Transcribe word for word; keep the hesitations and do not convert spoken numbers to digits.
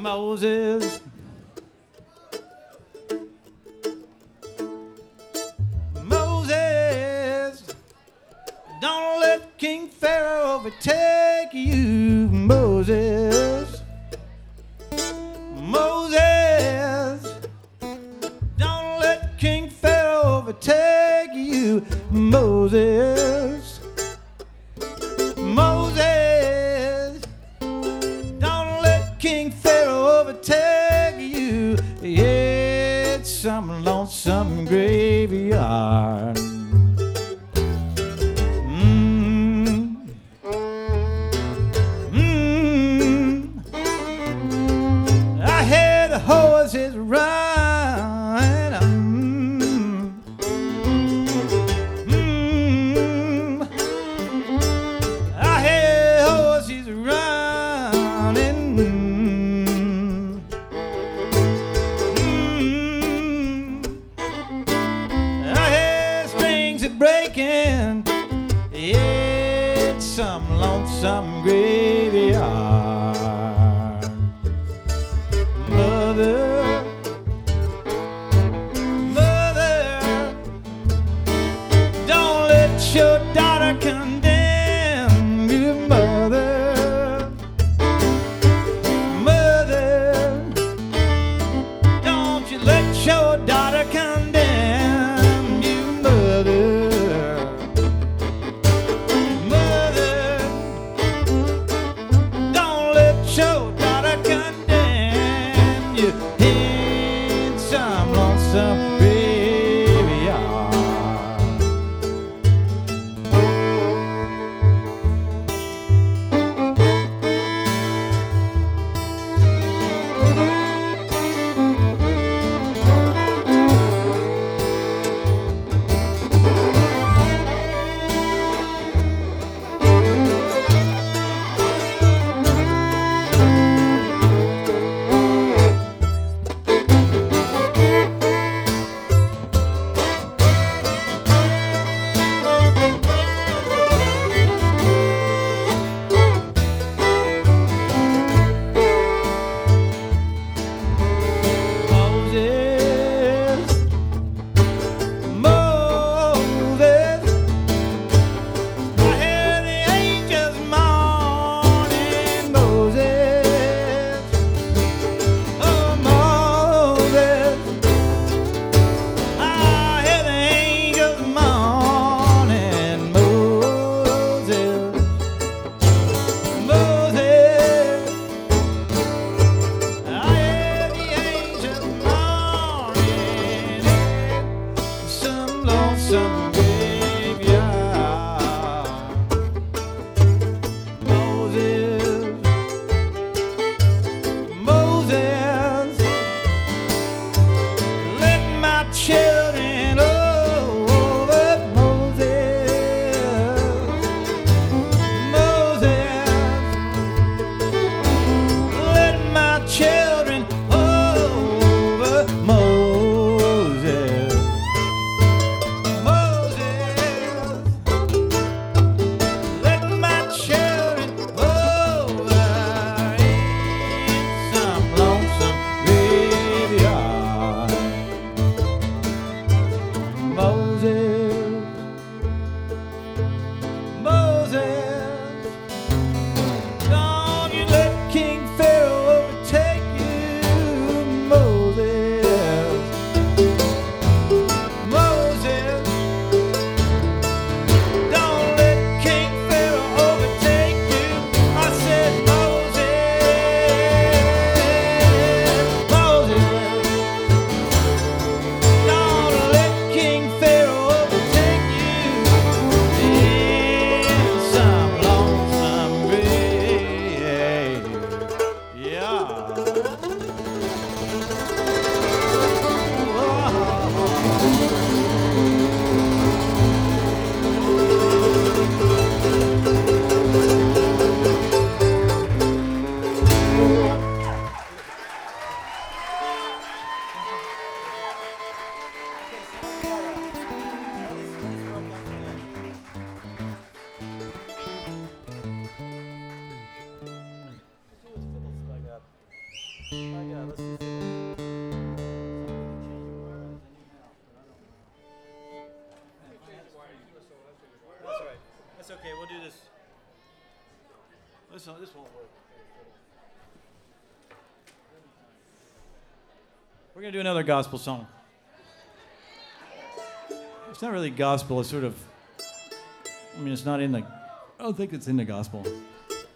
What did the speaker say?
Moses. Moses, don't let King Pharaoh overtake you, Moses. Moses, don't let King Pharaoh overtake you, Moses. Moses, don't let King Pharaoh overtake you. Yeah, it's some lonesome graveyard. Mm. Mm. I hear the horses run. Mm. Mm. I hear horses running. Mm. I hear That's all right. That's okay. We'll do this. This, this won't work. We're going to do another gospel song. It's not really gospel. It's sort of, I mean, it's not in the, I don't think it's in the gospel.